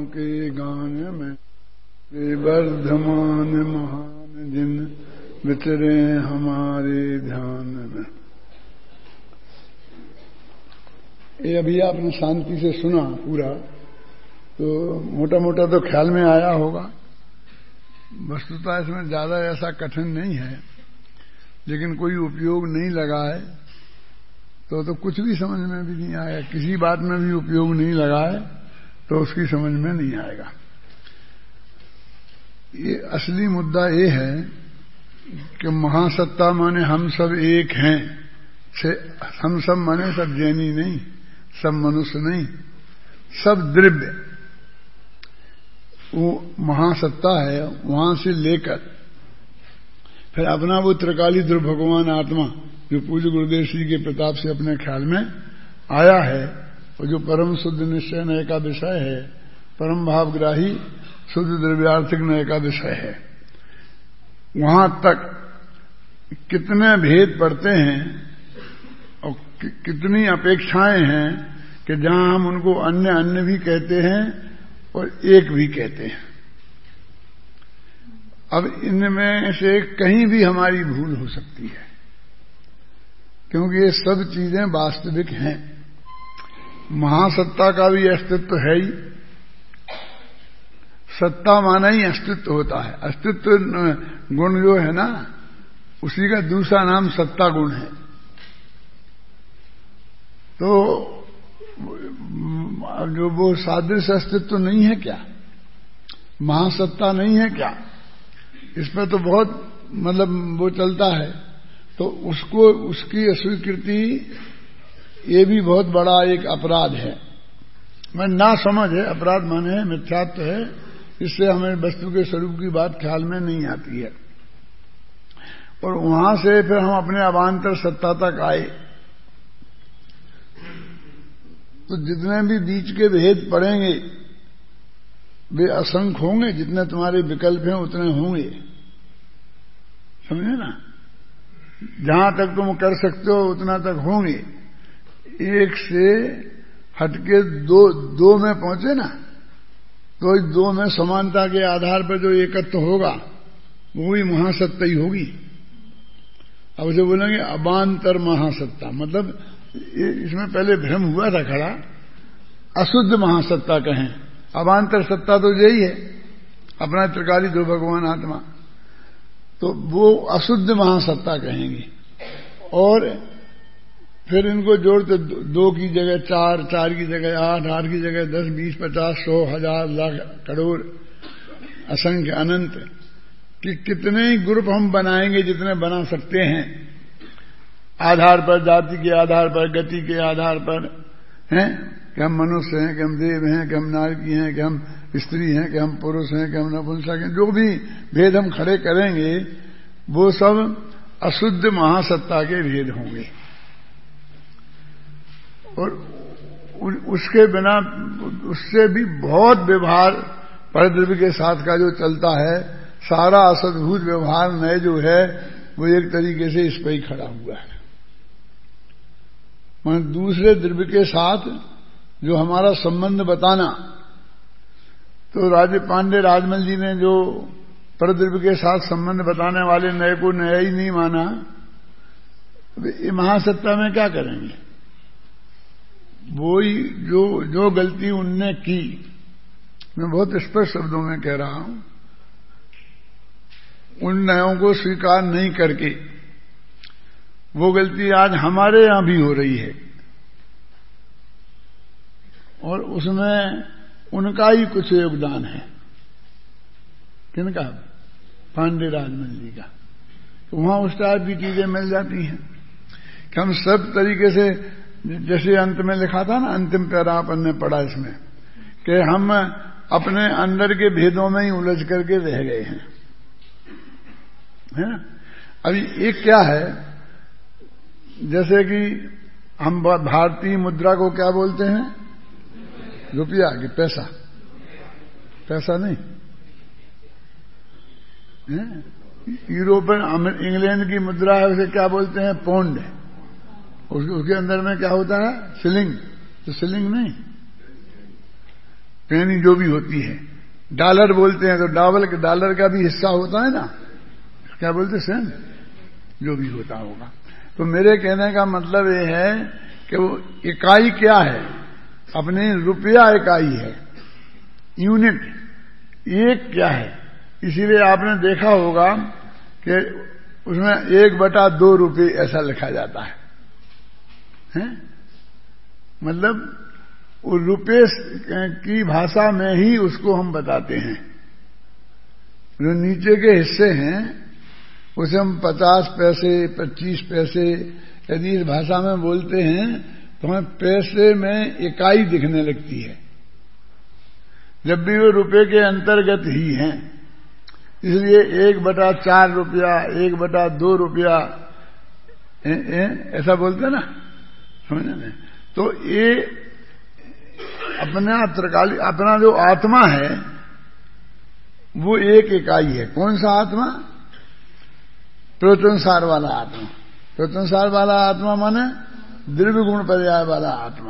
के गान में वे वर्धमान महान जिन विचरे हमारे ध्यान में। ये अभी आपने शांति से सुना पूरा, तो मोटा मोटा तो ख्याल में आया होगा। वस्तुतः इसमें ज्यादा ऐसा कठिन नहीं है, लेकिन कोई उपयोग नहीं लगा है तो कुछ भी समझ में भी नहीं आएगा। किसी बात में भी उपयोग नहीं लगा है तो उसकी समझ में नहीं आएगा। ये असली मुद्दा ये है कि महासत्ता माने हम सब एक हैं। हम सब माने सब जैनी नहीं, सब मनुष्य नहीं, सब द्रव्य वो महासत्ता है। वहां से लेकर फिर अपना वो त्रिकाली ध्रुव भगवान आत्मा जो पूज्य गुरुदेव श्री के प्रताप से अपने ख्याल में आया है, और जो परम शुद्ध निश्चय नय का विषय है, परम भावग्राही शुद्ध द्रव्यार्थिक नय का विषय है, वहां तक कितने भेद पड़ते हैं और कितनी अपेक्षाएं हैं कि जहां हम उनको अन्य अन्य भी कहते हैं और एक भी कहते हैं। अब इनमें से कहीं भी हमारी भूल हो सकती है, क्योंकि ये सब चीजें वास्तविक हैं। महासत्ता का भी अस्तित्व है ही। सत्ता माना ही अस्तित्व होता है। अस्तित्व गुण जो है ना, उसी का दूसरा नाम सत्ता गुण है। तो जो वो सादृश्य अस्तित्व नहीं है क्या, महासत्ता नहीं है क्या, इस पर तो बहुत मतलब वो चलता है। तो उसको उसकी अस्वीकृति ये भी बहुत बड़ा एक अपराध है। मैं ना समझ है, अपराध माने है मिथ्यात्व है। इससे हमें वस्तु के स्वरूप की बात ख्याल में नहीं आती है। और वहां से फिर हम अपने अवान्तर सत्ता तक आए, तो जितने भी बीच के भेद पड़ेंगे वे असंख्य होंगे। जितने तुम्हारे विकल्प हैं उतने होंगे, समझे ना। जहां तक तुम कर सकते हो उतना तक होंगे। एक से हटके दो में पहुंचे ना, तो इस दो में समानता के आधार पर जो एकत्व होगा वो भी महासत्ता ही होगी। अब जो बोलेंगे अवान्तर महासत्ता, मतलब इसमें पहले भ्रम हुआ था खड़ा। अशुद्ध महासत्ता कहें, अवान्तर सत्ता तो यही है, अपना त्रिकाली ध्रुव भगवान आत्मा, तो वो अशुद्ध महासत्ता कहेंगे। और फिर इनको जोड़ते 2 की जगह 4, 4 की जगह 8, 8 की जगह 10, 20, 50, 100, 1000, लाख, करोड़, असंख्य, अनंत कि कितने ही ग्रुप हम बनाएंगे जितने बना सकते हैं, आधार पर, जाति के आधार पर, गति के आधार पर, हैं कि हम मनुष्य हैं, कि हम देव हैं, कि हम नारकी हैं, कि हम स्त्री हैं, कि हम पुरुष हैं, कि हम नपुंसक हैं। जो भी भेद हम खड़े करेंगे वो सब अशुद्ध महासत्ता के भेद होंगे। और उसके बिना उससे भी बहुत व्यवहार परद्रव्य के साथ का जो चलता है, सारा असद्भुत व्यवहार नए जो है वो एक तरीके से इस पर ही खड़ा हुआ है। मतलब दूसरे द्रव्य के साथ जो हमारा संबंध बताना, तो राजे पांडे राजमल जी ने जो परद्रव्य के साथ संबंध बताने वाले नए को नया ही नहीं माना, ये महासत्ता में क्या करेंगे। वो ही जो गलती उनने की, मैं बहुत स्पष्ट शब्दों में कह रहा हूं, उन नयों को स्वीकार नहीं करके वो गलती आज हमारे यहां भी हो रही है। और उसमें उनका ही कुछ योगदान है। किनका? पांडे राजमल जी का। तो वहां उस टाइप की चीजें मिल जाती हैं कि हम सब तरीके से, जैसे अंत में लिखा था ना, अंतिम पैरा अपन ने पढ़ा इसमें, कि हम अपने अंदर के भेदों में ही उलझ करके रह गए हैं, है ना। अभी एक क्या है, जैसे कि हम भारतीय मुद्रा को क्या बोलते हैं? रुपया कि पैसा? पैसा नहीं, यूरोपियन इंग्लैंड की मुद्रा है, उसे क्या बोलते हैं? पौंड। उसके अंदर में क्या होता है? सिलिंग। तो सिलिंग नहीं, पेनी जो भी होती है, डॉलर बोलते हैं तो डॉलर का भी हिस्सा होता है ना, क्या बोलते सेंट, जो भी होता होगा। तो मेरे कहने का मतलब ये है कि वो इकाई क्या है, अपने रुपया इकाई है, यूनिट एक क्या है। इसीलिए आपने देखा होगा कि उसमें 1/2 रुपये ऐसा लिखा जाता है? मतलब वो रुपये की भाषा में ही उसको हम बताते हैं। जो नीचे के हिस्से हैं उसे हम 50 पैसे 25 पैसे यदि इस भाषा में बोलते हैं तो हमें पैसे में इकाई दिखने लगती है, जब भी वो रुपये के अंतर्गत ही हैं। इसलिए 1/4 रुपया 1/2 रुपया ऐसा बोलते ना, समझे ना। तो ये अपना जो आत्मा है वो एक इकाई है। कौन सा आत्मा? प्रवचनसार वाला आत्मा। प्रवचनसार वाला आत्मा माने द्रव्य गुण पर्याय वाला आत्मा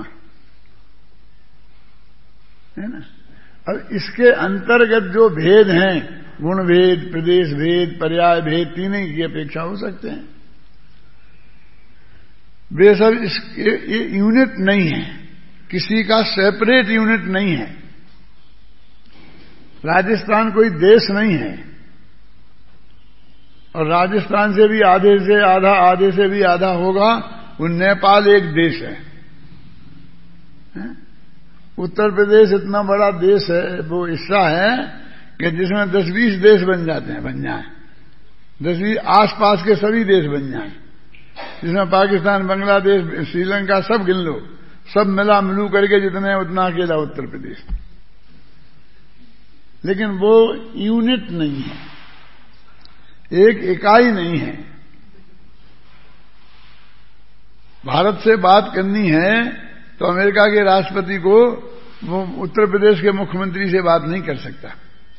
है ना। अब इसके अंतर्गत जो भेद हैं, गुण भेद, प्रदेश भेद, पर्याय भेद, तीन ही की अपेक्षा हो सकते हैं। वे सब ये यूनिट नहीं है, किसी का सेपरेट यूनिट नहीं है। राजस्थान कोई देश नहीं है, और राजस्थान से भी आधे से आधा, आधे से भी आधा होगा। वो नेपाल एक देश है। उत्तर प्रदेश इतना बड़ा देश है, वो हिस्सा है कि जिसमें 10-20 देश बन जाए 10-20 आसपास के सभी देश बन जाएं, जिसमें पाकिस्तान, बांग्लादेश, श्रीलंका सब गिन लो, सब मिला मिलू करके जितने उतना अकेला उत्तर प्रदेश। लेकिन वो यूनिट नहीं है, एक इकाई नहीं है। भारत से बात करनी है तो अमेरिका के राष्ट्रपति को वो उत्तर प्रदेश के मुख्यमंत्री से बात नहीं कर सकता।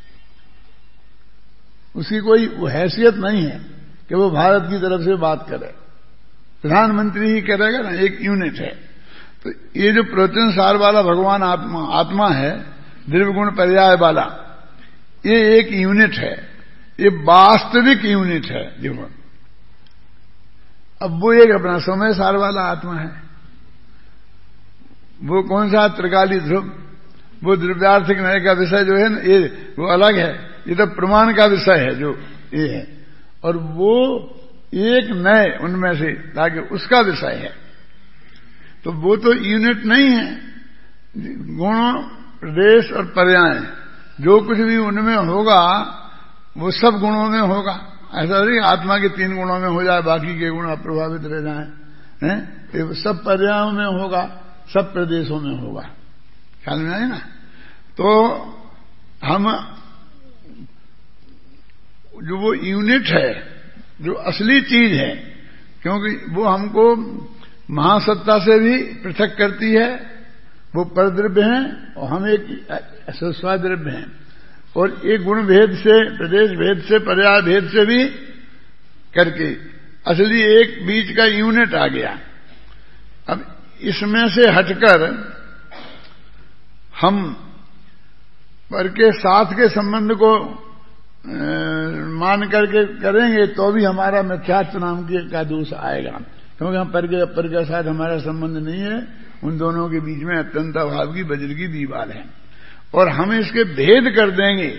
उसकी कोई हैसियत नहीं है कि वो भारत की तरफ से बात करे। प्रधानमंत्री ही करेगा ना, एक यूनिट है। तो ये जो प्रवचनसार वाला भगवान आत्मा है, द्रव्य गुण पर्याय वाला, ये एक यूनिट है, ये वास्तविक यूनिट है जीवन। अब वो एक अपना समय सार वाला आत्मा है। वो कौन सा? त्रिकाली ध्रुव। वो द्रव्यार्थिक न्याय का विषय जो है ना, ये वो अलग है। ये तो प्रमाण का विषय है जो ये है, और वो एक नए उनमें से ताकि उसका विषय है। तो वो तो यूनिट नहीं है। गुण, प्रदेश और पर्याय जो कुछ भी उनमें होगा वो सब गुणों में होगा। ऐसा नहीं आत्मा के 3 गुणों में हो जाए, बाकी के गुण अप्रभावित रह जाए। ये सब पर्यायों में होगा, सब प्रदेशों में होगा। ख्याल में आए ना। तो हम जो वो यूनिट है, जो असली चीज है, क्योंकि वो हमको महासत्ता से भी पृथक करती है, वो परद्रव्य हैं और हम एक स्वाद्रव्य हैं। और एक गुण भेद से, प्रदेश भेद से, पर्याय भेद से भी करके असली एक बीच का यूनिट आ गया। अब इसमें से हटकर हम पर के साथ के संबंध को मान करके करेंगे तो भी हमारा मिथ्यात्व नाम का दोष आएगा, क्योंकि हम पर के साथ हमारा संबंध नहीं है। उन दोनों के बीच में अत्यंत अभाव की वज्र की दीवार है, और हम इसके भेद कर देंगे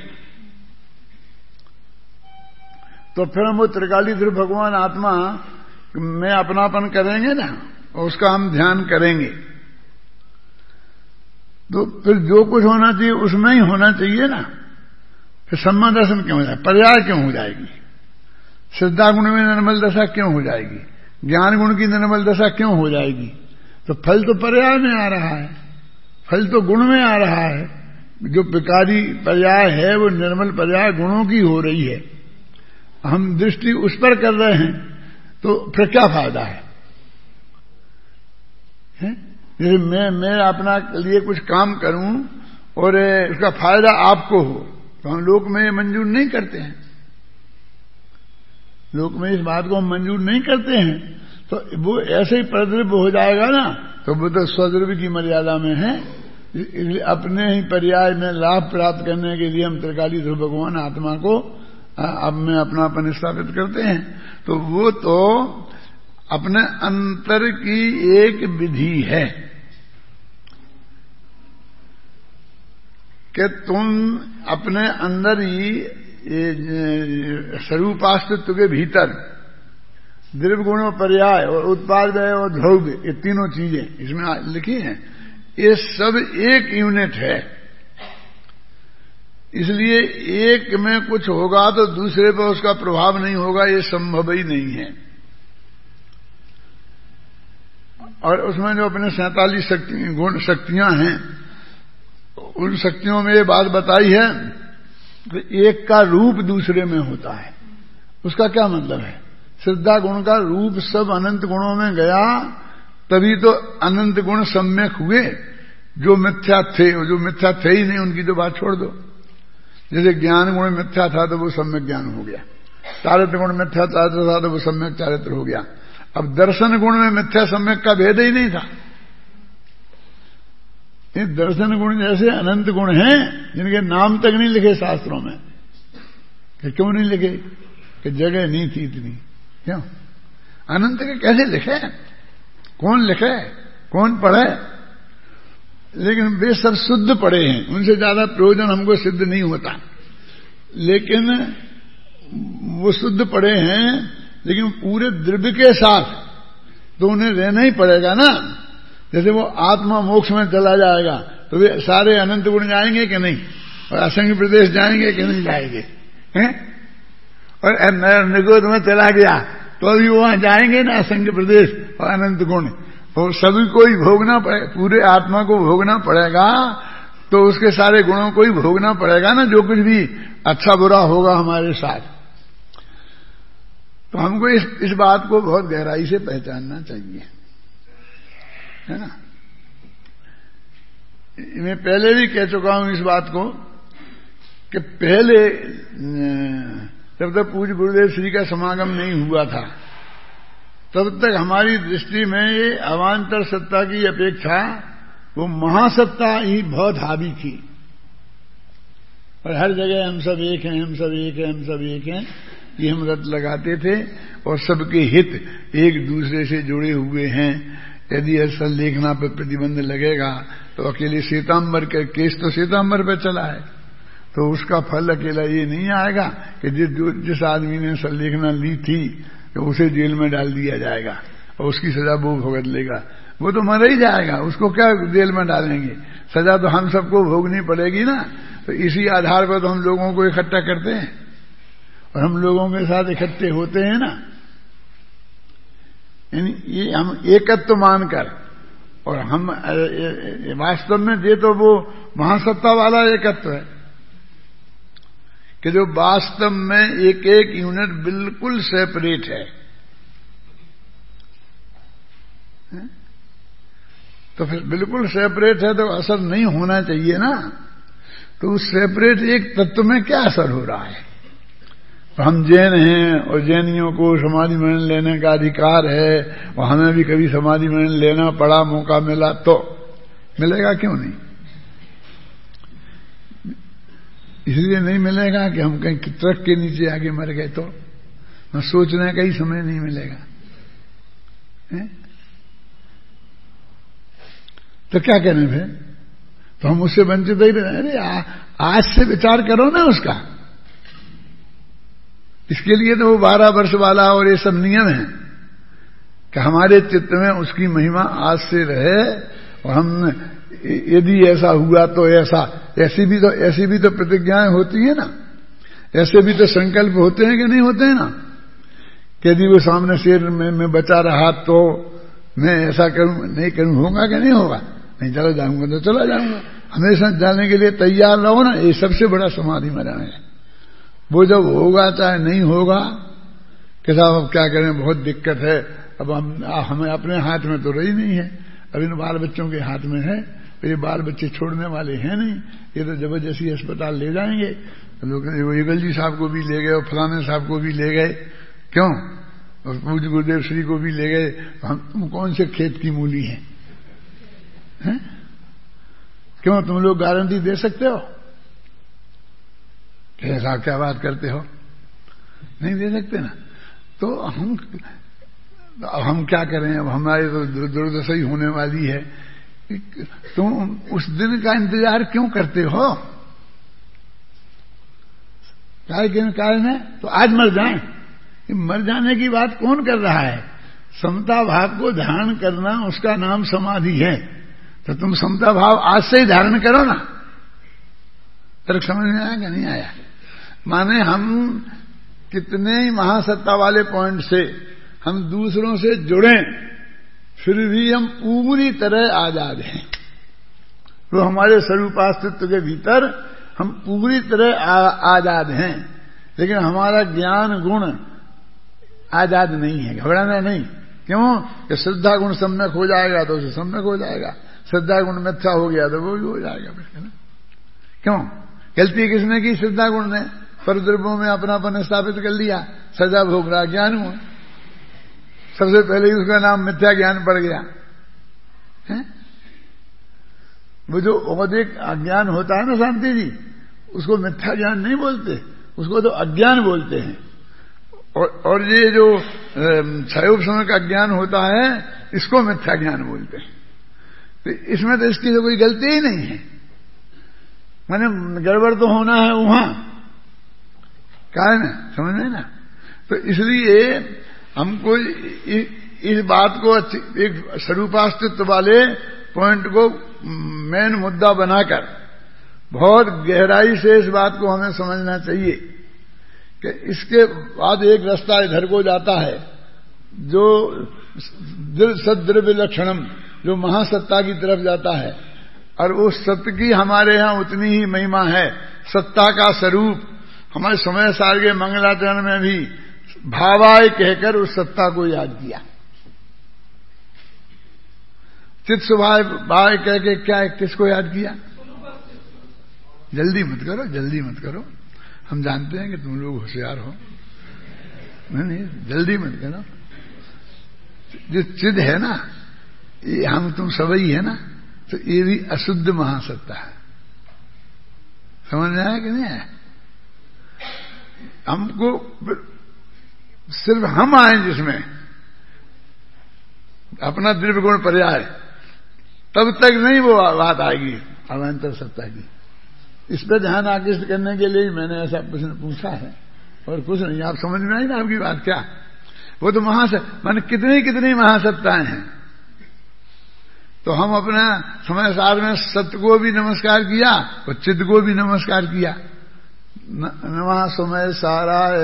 तो फिर हम वो त्रिकाली ध्रुव भगवान आत्मा में अपनापन करेंगे ना, और उसका हम ध्यान करेंगे। तो फिर जो कुछ होना चाहिए उसमें ही होना चाहिए ना। फिर सम्मा दर्शन क्यों हो जाए, पर्याय क्यों हो जाएगी, श्रद्धा गुण में निर्मल दशा क्यों हो जाएगी, ज्ञान गुण की निर्मल दशा क्यों हो जाएगी। तो फल तो पर्याय में आ रहा है, फल तो गुण में आ रहा है। जो विकारी पर्याय है वो निर्मल पर्याय गुणों की हो रही है। हम दृष्टि उस पर कर रहे हैं तो फिर क्या फायदा है? जैसे मैं अपना लिए कुछ काम करूं और उसका फायदा आपको हो, तो हम लोक में मंजूर नहीं करते हैं। लोक में इस बात को हम मंजूर नहीं करते हैं, तो वो ऐसे ही परद्रव्य हो जाएगा ना, तो वो तो स्वद्रव्य की मर्यादा में है। इसलिए अपने ही पर्याय में लाभ प्राप्त करने के लिए हम त्रिकाली ध्रुव भगवान आत्मा को अब में अपनापन स्थापित करते हैं। तो वो तो अपने अंतर की एक विधि है कि तुम अपने अंदर ही स्वरूपास्तित्व के भीतर द्रव्य गुणों पर्याय और उत्पाद व्यय और द्रव्य, ये तीनों चीजें इसमें लिखी हैं, ये सब एक यूनिट है। इसलिए एक में कुछ होगा तो दूसरे पर उसका प्रभाव नहीं होगा, ये संभव ही नहीं है। और उसमें जो अपने 47 शक्तियां हैं, उन शक्तियों में ये बात बताई है कि एक का रूप दूसरे में होता है। उसका क्या मतलब है? श्रद्धा गुण का रूप सब अनंत गुणों में गया, तभी तो अनंत गुण सम्यक हुए। जो मिथ्या थे, जो मिथ्या थे ही नहीं, उनकी तो बात छोड़ दो। जैसे ज्ञान गुण मिथ्या था तो वो सम्यक ज्ञान हो गया, चारित्र गुण मिथ्या चारित्र था तो वो सम्यक चारित्र हो गया। अब दर्शन गुण में मिथ्या सम्यक का भेद ही नहीं था। ये दर्शन गुण जैसे अनंत गुण हैं जिनके नाम तक नहीं लिखे शास्त्रों में। कि क्यों नहीं लिखे? कि जगह नहीं थी इतनी। क्यों? अनंत के कैसे लिखे? कौन लिखे? कौन पढ़े? लेकिन वे सब शुद्ध पढ़े हैं, उनसे ज्यादा प्रयोजन हमको सिद्ध नहीं होता। लेकिन वो शुद्ध पढ़े हैं, लेकिन पूरे द्रव्य के साथ तो उन्हें रहना ही पड़ेगा ना। जैसे वो आत्मा मोक्ष में चला जाएगा तो वे सारे अनंत गुण जाएंगे कि नहीं, और असंग प्रदेश जाएंगे कि नहीं जाएंगे हैं? और निगोद में चला गया तो अभी वहां जाएंगे ना असंग प्रदेश और अनंत गुण, और सभी को ही भोगना पड़े, पूरे आत्मा को भोगना पड़ेगा। तो उसके सारे गुणों को ही भोगना पड़ेगा ना, जो कुछ भी अच्छा बुरा होगा हमारे साथ। तो हमको इस बात को बहुत गहराई से पहचानना चाहिए, है ना। मैं पहले भी कह चुका हूं इस बात को कि पहले जब तक पूज्य गुरुदेव श्री का समागम नहीं हुआ था, तब तक हमारी दृष्टि में ये अवान्तर सत्ता की अपेक्षा वो महासत्ता ही बहुत हावी थी। और हर जगह हम सब एक हैं, हम सब एक हैं, हम सब एक हैं, ये हम रट लगाते थे। और सबके हित एक दूसरे से जुड़े हुए हैं। यदि ऐसा लेखना पर प्रतिबंध लगेगा तो अकेले श्वेतांबर का केस तो श्वेतांबर पर चला है, तो उसका फल अकेला ये नहीं आएगा कि जिस आदमी ने संलेखना ली थी तो उसे जेल में डाल दिया जाएगा और उसकी सजा वो भुगत लेगा। वो तो मर ही जाएगा, उसको क्या जेल में डालेंगे? सजा तो हम सबको भोगनी पड़ेगी ना। तो इसी आधार पर तो हम लोगों को इकट्ठा करते हैं और हम लोगों के साथ इकट्ठे होते हैं ना। यानी ये हम एकत्व मानकर, और हम वास्तव में ये तो वो महासत्ता वाला एकत्व है कि जो वास्तव में एक एक यूनिट बिल्कुल सेपरेट है। तो फिर बिल्कुल सेपरेट है तो असर नहीं होना चाहिए ना। तो उस सेपरेट एक तत्व में क्या असर हो रहा है? तो हम जैन हैं और जैनियों को समाधि मरण लेने का अधिकार है, और हमें भी कभी समाधि मरण लेना पड़ा, मौका मिला तो मिलेगा, क्यों नहीं? इसलिए नहीं मिलेगा कि हम कहीं ट्रक के नीचे आगे मर गए तो सोचने का ही समय नहीं मिलेगा, है? तो क्या कहने फिर? तो हम उससे वंचित ही रहे। अरे आज से विचार करो ना उसका। इसके लिए तो वो 12 वर्ष वाला और ये सब नियम है कि हमारे चित्त में उसकी महिमा आज से रहे। और हम यदि ऐसा हुआ तो ऐसी भी तो प्रतिज्ञाएं होती है ना, ऐसे भी तो संकल्प होते हैं कि नहीं होते हैं ना। कि यदि वो सामने शेर में बचा रहा तो मैं ऐसा करूं, नहीं करूं, होगा कि नहीं होगा? नहीं, चला जाऊंगा तो चला जाऊंगा। हमेशा जाने के लिए तैयार रहो ना। ये सबसे बड़ा समाधि मरण है। वो जब होगा चाहे नहीं होगा कि साहब अब क्या करें, बहुत दिक्कत है, अब हमें अपने हाथ में तो रही नहीं है, अब इन बाल बच्चों के हाथ में है। तो ये बाल बच्चे छोड़ने वाले हैं नहीं, ये तो जबरदस्ती अस्पताल ले जाएंगे। लोग युगल जी साहब को भी ले गए और फलाने साहब को भी ले गए, क्यों? और पूज्य गुरुदेव श्री को भी ले गए। तुम कौन से खेत की मूली हैं? क्यों, तुम लोग गारंटी दे सकते हो? ऐसा क्या बात करते हो? नहीं दे सकते ना। तो हम क्या करें, अब हमारी तो दुर्दशा ही होने वाली है। तुम उस दिन का इंतजार क्यों करते हो? कारण है तो आज मर जाएं। मर जाने की बात कौन कर रहा है? समता भाव को धारण करना, उसका नाम समाधि है। तो तुम समता भाव आज से ही धारण करो ना। तर्क समझ में आया कि नहीं आया? माने हम कितने ही महासत्ता वाले पॉइंट से हम दूसरों से जुड़े, फिर भी हम पूरी तरह आजाद हैं। तो हमारे स्वरूपास्तित्व के भीतर हम पूरी तरह आजाद हैं, लेकिन हमारा ज्ञान गुण आजाद नहीं है। घबराना नहीं। क्यों कि श्रद्धा गुण सम्यक हो जाएगा तो उसे सम्यक हो जाएगा, श्रद्धा गुण मिथ्या हो गया तो वो भी हो जाएगा फिर, ना? क्यों? गलती किसने की? श्रद्धा गुण ने परद्रव्यों में अपनापन स्थापित कर लिया, सजा भोग रहा ज्ञान हुआ। सबसे पहले ही उसका नाम मिथ्या ज्ञान पड़ गया है? वो जो औदिक अज्ञान होता है ना शांति जी, उसको मिथ्या ज्ञान नहीं बोलते, उसको तो अज्ञान बोलते हैं। और ये जो क्षयोप समय का ज्ञान होता है, इसको मिथ्या ज्ञान बोलते हैं। तो इसमें तो इसकी तो कोई गलती ही नहीं है। माने गड़बड़ तो होना है वहां, क्या है ना, समझ में ना। तो इसलिए हमको इस बात को एक स्वरूपास्तित्व वाले पॉइंट को मेन मुद्दा बनाकर बहुत गहराई से इस बात को हमें समझना चाहिए कि इसके बाद एक रास्ता इधर को जाता है जो सद्द्रव्य लक्षणम, जो महासत्ता की तरफ जाता है। और उस सत्य की हमारे यहां उतनी ही महिमा है। सत्ता का स्वरूप हमारे समय सार के मंगलाचरण में भी भावाय कहकर उस सत्ता को याद किया। चित स्वभाव कह के क्या, किसको याद किया? जल्दी मत करो, जल्दी मत करो, हम जानते हैं कि तुम लोग होशियार हो। नहीं, जल्दी मत करो। जो चिद है ना, ये हम तुम सबई है ना, तो ये भी अशुद्ध महासत्ता है। समझ में आया कि नहीं आया? हमको सिर्फ हम आए जिसमें अपना द्रव्य गुण पर्याय, तब तक नहीं वो बात आएगी अवान्तर सत्ता की। इस पर ध्यान आकृष्ट करने के लिए मैंने ऐसा प्रश्न पूछा है, और कुछ नहीं। आप समझ में आई ना आपकी बात? क्या वो तो माने कितनी कितनी महासत्ताएं हैं। तो हम अपना समय सार में सत्य को भी नमस्कार किया और चित्त को भी नमस्कार किया। नमः समय साराय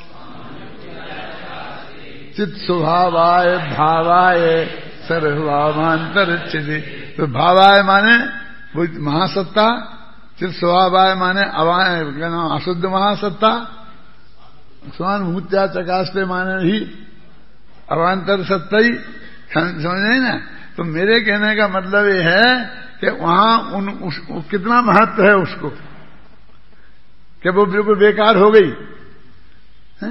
चित्त स्वभावाय भावाय सर्वभावांतर चिदे। तो भावाय माने वो महासत्ता, चित्त स्वभावाय माने अशुद्ध महासत्ता, स्वानुभूत्या चकास्ते माने भी अवान्तर सत्ता ही। समझ नहीं ना? तो मेरे कहने का मतलब ये है कि वहां कितना महत्व है उसको, कि वो बिल्कुल बेकार हो गई है?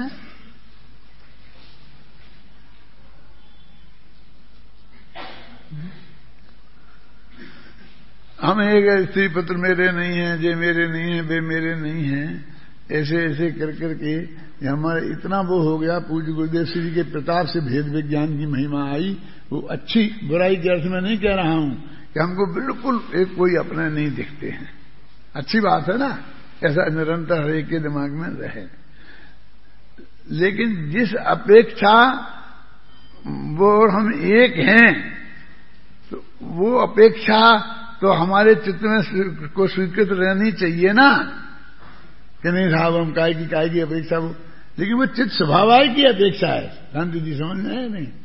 हम एक स्त्री पुत्र मेरे नहीं है, जे मेरे नहीं है, वे मेरे नहीं है, ऐसे ऐसे कर करके हमारे इतना वो हो गया। पूज्य गुरुदेव श्री के प्रताप से भेद विज्ञान की महिमा आई। वो अच्छी बुराई के अर्थ में नहीं कह रहा हूं कि हमको बिल्कुल एक कोई अपने नहीं दिखते हैं, अच्छी बात है ना, ऐसा निरंतर हर एक के दिमाग में रहे। लेकिन जिस अपेक्षा वो हम एक हैं, तो वो अपेक्षा तो हमारे चित्त में को स्वीकृत रहनी चाहिए ना, कि नहीं साहब हम काय की अपेक्षा वो। लेकिन वो चित्त स्वभाव की अपेक्षा है। शांति जी समझ में है नहीं?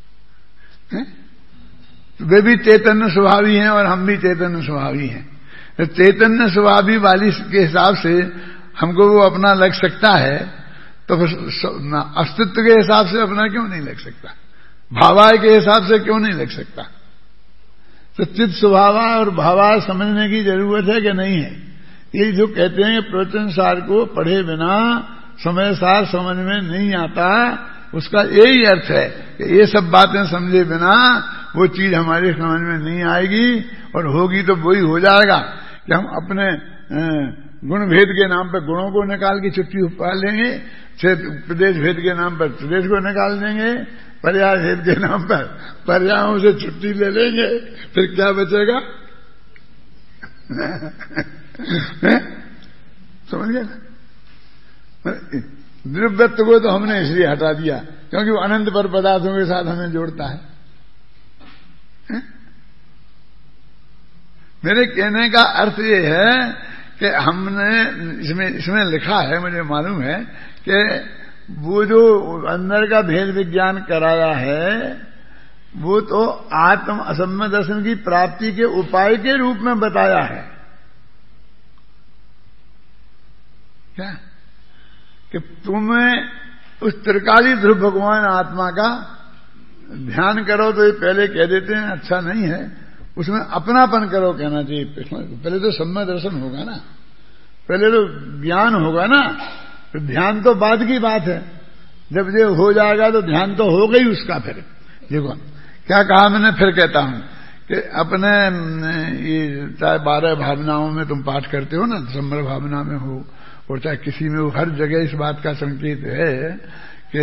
वे भी चैतन्य स्वभावी हैं और हम भी चैतन्य स्वभावी हैं। तो चैतन्य स्वभावी वाली के हिसाब से हमको वो अपना लग सकता है, तो फिर अस्तित्व के हिसाब से अपना क्यों नहीं लग सकता? भावाय के हिसाब से क्यों नहीं लग सकता? तो चित्त स्वभाव और भावाय समझने की जरूरत है कि नहीं है? ये जो कहते हैं प्रवचन सार को पढ़े बिना समय सार समझ में नहीं आता, उसका यही अर्थ है कि ये सब बातें समझे बिना वो चीज हमारे समझ में नहीं आएगी, और होगी तो वही हो जाएगा कि हम अपने गुण भेद के नाम पर गुणों को निकाल के छुट्टी पा लेंगे, प्रदेश भेद के नाम पर प्रदेश को निकाल देंगे, पर्याय भेद के नाम पर पर्यायों से छुट्टी ले लेंगे, फिर क्या बचेगा? समझ गए? द्रव्यत्व को तो हमने इसलिए हटा दिया क्योंकि वो अनंत पर पदार्थों के साथ हमें जोड़ता है। मेरे कहने का अर्थ ये है कि हमने इसमें लिखा है, मुझे मालूम है कि वो जो अंदर का भेद विज्ञान कराया है वो तो आत्म असम्य दर्शन की प्राप्ति के उपाय के रूप में बताया है। क्या कि तुम्हें उस त्रिकाली ध्रुव भगवान आत्मा का ध्यान करो, तो ये पहले कह देते हैं अच्छा नहीं है, उसमें अपनापन करो कहना चाहिए। पहले तो सम्य दर्शन होगा ना, पहले तो ज्ञान होगा ना, तो ध्यान तो बाद की बात है। जब ये हो जाएगा तो ध्यान तो हो गई उसका। फिर देखो क्या कहा मैंने, फिर कहता हूं कि अपने ये चाहे 12 भावनाओं में तुम पाठ करते हो ना, दिसंबर भावना में हो और चाहे किसी में हो, हर जगह इस बात का संकेत है कि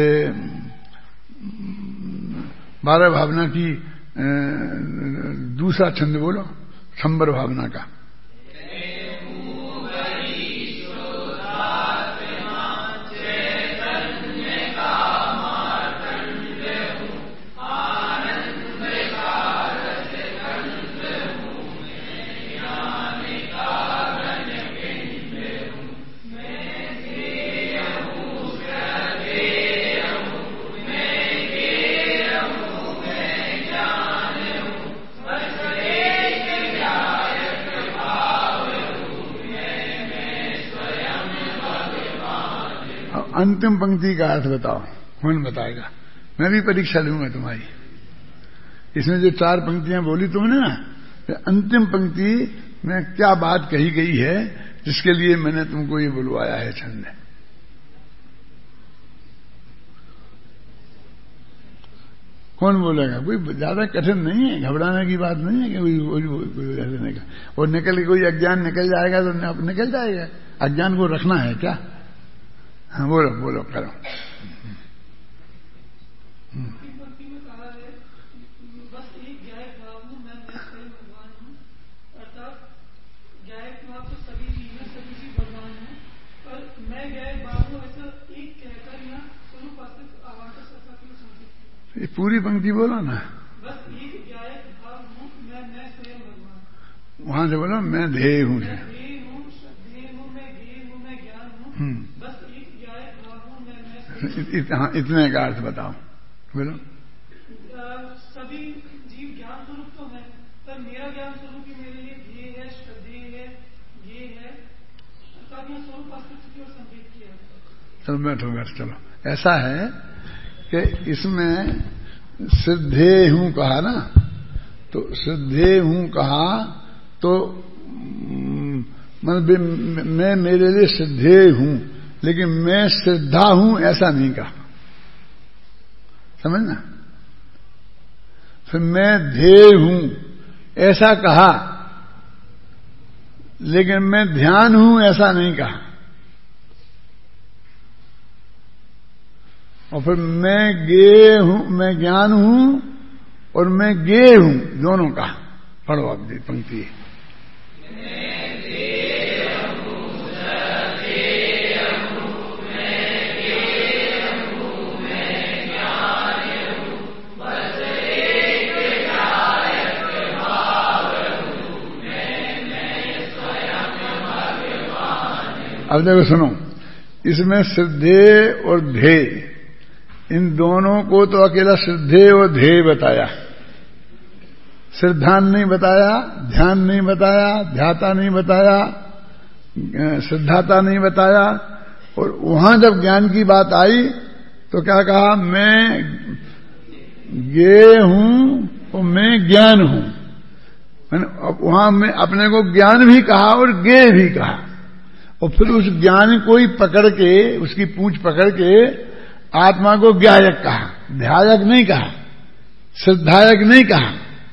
12 भावना की दूसरा छंद बोलो, संबर भावना का। अंतिम पंक्ति का अर्थ बताओ, कौन बताएगा? मैं भी परीक्षा लूंगा तुम्हारी। इसमें जो 4 पंक्तियां बोली तुमने ना, अंतिम पंक्ति में क्या बात कही गई है जिसके लिए मैंने तुमको ये बुलवाया है छंद। कौन बोलेगा? कोई ज्यादा कठिन नहीं है, घबराने की बात नहीं है कि कोई ऐसे निकल, और निकल के कोई अज्ञान निकल जाएगा तो निकल जाएगा। अज्ञान को रखना है क्या? हाँ बोलो बोलो करो। ये पूरी पंक्ति बोलो ना, बस एक ज्ञायक भाव हूं, मैं स्वयं भगवान। वहां से बोलो मैं ध्येय हूं, मैं ज्ञान हूं, बस एक ज्ञायक भाव हूं, मैं इतने का अर्थ बताओ। बोलो सभी जीव ज्ञान स्वरूप तो है, पर मेरा ज्ञान स्वरूप ही मेरे लिए ध्येय है, श्रद्धेय है, ये है, अर्थात यह स्वरूप अस्तित्व की ओर संकेत किया। चलो बैठो बैठ, चलो ऐसा है कि इसमें सिद्धे हूं कहा ना, तो सिद्धे हूं कहा तो मतलब मैं मेरे लिए सिद्धे हूं, लेकिन मैं श्रद्धा हूं ऐसा नहीं कहा, समझना। फिर मैं ध्येय हूं ऐसा कहा, लेकिन मैं ध्यान हूं ऐसा नहीं कहा। और फिर मैं ज्ञेय हूं, मैं ज्ञान हूं और मैं ज्ञेय हूं, दोनों का पढ़ो आप पंक्ति। अब देखो सुनो, इसमें श्रद्धेय और ध्येय, इन दोनों को तो अकेला श्रद्धेय और ध्येय बताया, श्रद्धान नहीं बताया, ध्यान नहीं बताया, ध्याता नहीं बताया, श्रद्धाता नहीं बताया। और वहां जब ज्ञान की बात आई तो क्या कहा? मैं ज्ञेय हूं और मैं ज्ञान हूं। वहां मैं अपने को ज्ञान भी कहा और ज्ञेय भी कहा, और फिर उस ज्ञान को ही पकड़ के, उसकी पूंछ पकड़ के आत्मा को ज्ञायक कहा, ध्यायक नहीं कहा। श्रद्धायक नहीं कहा,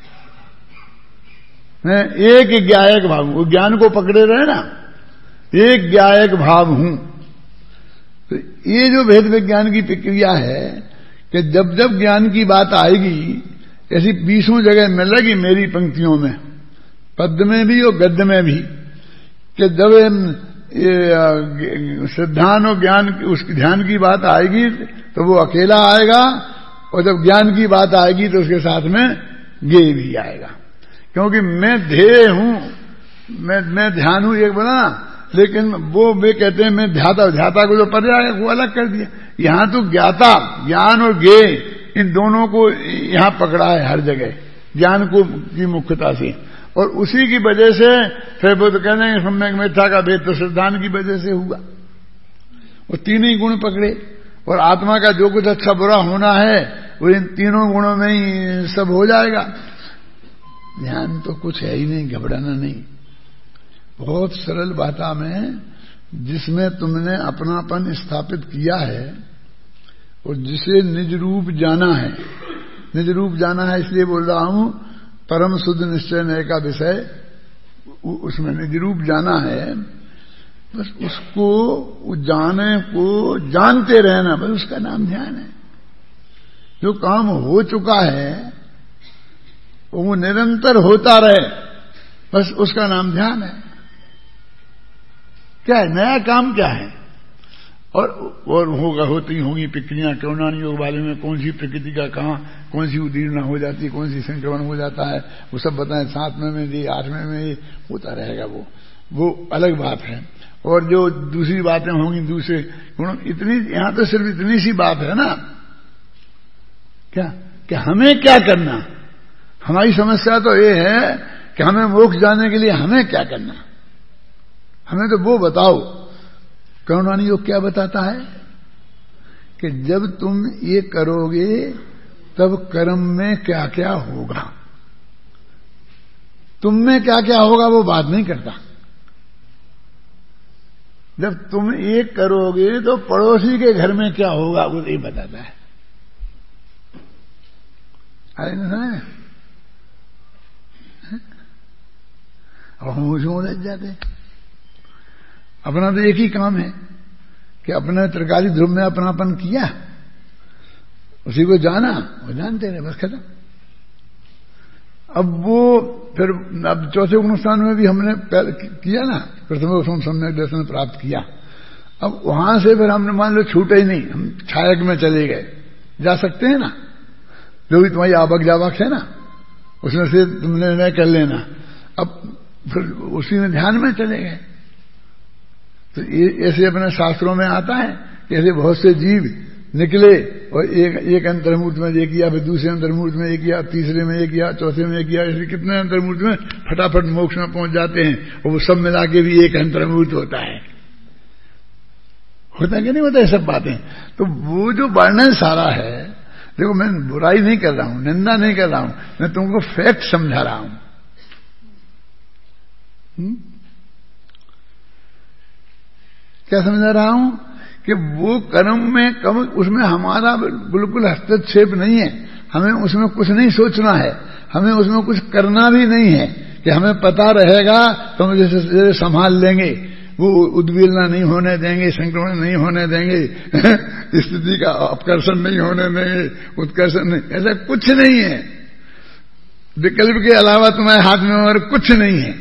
मैं एक ज्ञायक भाव हूं। वो ज्ञान को पकड़े रहे ना, एक ज्ञायक भाव हूं। तो ये जो भेद विज्ञान की प्रक्रिया है कि जब जब ज्ञान की बात आएगी, ऐसी 20 जगह मिलेगी मेरी पंक्तियों में, पद्य में भी और गद्य में भी, कि जब श्रद्धान और ज्ञान उस ध्यान की बात आएगी तो वो अकेला आएगा, और जब ज्ञान की बात आएगी तो उसके साथ में ज्ञेय भी आएगा। क्योंकि मैं ध्येय हूं, मैं ध्यान हूं एक बना, लेकिन वो वे कहते हैं मैं ध्याता, ध्याता को जो पर्याय वो अलग कर दिया। यहां तो ज्ञाता, ज्ञान और ज्ञेय, इन दोनों को यहां पकड़ा है हर जगह, ज्ञान को की मुख्यता से। और उसी की वजह से फिर वो तो कहते हैं सम्यक मिथ्या का भेद तो श्रद्धान की वजह से हुआ। वो तीन ही गुण पकड़े, और आत्मा का जो कुछ अच्छा बुरा होना है वो इन तीनों गुणों में ही सब हो जाएगा। ध्यान तो कुछ है ही नहीं, घबराना नहीं, बहुत सरल भाषा में जिसमें तुमने अपनापन स्थापित किया है और जिसे निज रूप जाना है। निज रूप जाना है इसलिए बोल रहा हूं, परम शुद्ध निश्चय नय का विषय, उसमें निज रूप जाना है। बस उसको जाने को जानते रहना, बस उसका नाम ध्यान है। जो काम हो चुका है वो निरंतर होता रहे, बस उसका नाम ध्यान है। क्या है नया काम, क्या है? और होगा, होती होंगी प्रक्रिया। करुणान योग वाले में कौन सी प्रकृति का कहां कौन सी उदीर्ण हो जाती है, कौन सी संक्रमण हो जाता है, वो सब बताएं। 7वें में ये 8वें में ये होता रहेगा, वो अलग बात है। और जो दूसरी बातें होंगी दूसरे गुण, इतनी यहां तो सिर्फ इतनी सी बात है ना, क्या कि हमें क्या करना। हमारी समस्या तो ये है कि हमें मोक्ष जाने के लिए हमें क्या करना, हमें तो वो बताओ। करुणानी योग क्या बताता है कि जब तुम ये करोगे तब कर्म में क्या क्या होगा। तुम में क्या क्या होगा वो बात नहीं करता। जब तुम एक करोगे तो पड़ोसी के घर में क्या होगा वो नहीं बताता है। अरे ना, हम उसमें उलझ जाते। अपना तो एक ही काम है कि अपने त्रिकाली ध्रुव में अपनापन किया, उसी को जाना, वो जानते रहे, बस खत्म। अब वो फिर अब चौथे गुणस्थान में भी हमने किया ना, प्रथम सम्यक दर्शन प्राप्त किया। अब वहां से फिर हमने मान लो छूटे ही नहीं, हम छायक में चले गए। जा सकते हैं ना, जो भी तुम्हारी आवक जावक है ना उसमें से तुमने निर्णय कर लेना। अब फिर उसी में ध्यान में चले गए। तो ये ऐसे अपने शास्त्रों में आता है कि ऐसे बहुत से जीव निकले और एक अंतर्मूर्त में ये किया, फिर दूसरे अंतर्मूर्त में ये किया, तीसरे में ये किया, चौथे में ये किया, ऐसे कितने अंतर्मूर्त में फटाफट मोक्ष में पहुंच जाते हैं। और वो सब मिला के भी एक अंतर्मूर्त होता है। होता कि नहीं होता है सब बातें। तो वो जो वर्णन सारा है, देखो मैं बुराई नहीं कर रहा हूं, निंदा नहीं कर रहा हूं, मैं तुमको फैक्ट समझा रहा हूं। क्या समझा रहा हूं कि वो कर्म में कम, उसमें हमारा बिल्कुल हस्तक्षेप नहीं है। हमें उसमें कुछ नहीं सोचना है, हमें उसमें कुछ करना भी नहीं है कि हमें पता रहेगा तो हम जैसे संभाल लेंगे, वो उद्वेलना नहीं होने देंगे, संक्रमण नहीं होने देंगे, स्थिति का अपकर्षण नहीं होने देंगे, उत्कर्षण नहीं, ऐसा कुछ नहीं है। विकल्प के अलावा तुम्हारे हाथ में और कुछ नहीं है।